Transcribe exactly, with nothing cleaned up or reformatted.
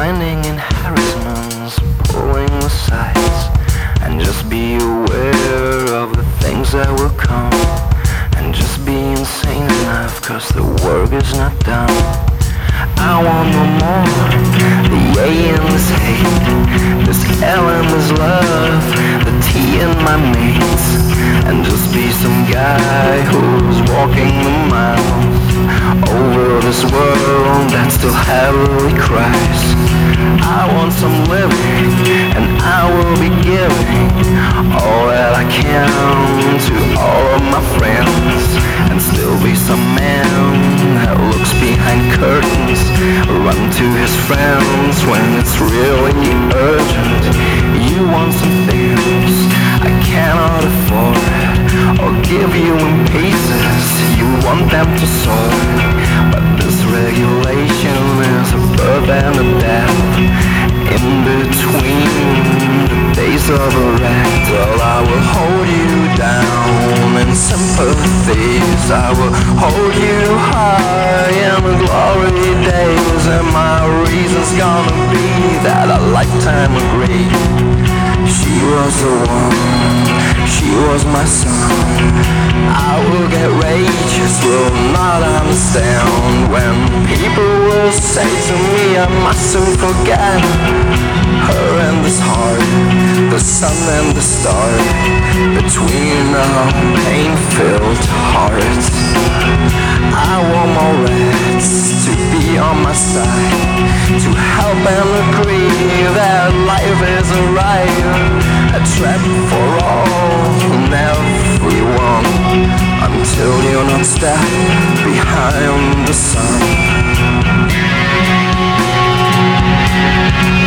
finding enhancements, pulling the sides, and just be aware of the things that will come, and just be insane enough, cause the work is not done. I want no more, the yay and this hate, this L and this love, the T and my mates, and just be some guy who's walking the miles over this world that still heavily cries. I want some living, and I will be giving all that I can to all of my friends, and still be some man that looks behind curtains, run to his friends when it's really urgent. You want some things I cannot afford, or give you in pieces, you want them to soar, but this regulation is a birth and a death. In between the days of a wreck, well, I will hold you down in sympathies, I will hold you high in the glory days, and my reason's gonna be that a lifetime agreed. She was the one, she was my son. I will get rageous, will not understand when people will say to me I mustn't forget her and this heart, the sun and the star between our pain-filled hearts. I want more rats to be on my side, to help and agree that life is a ride, a trap for all and everyone, until you're not step behind the sun.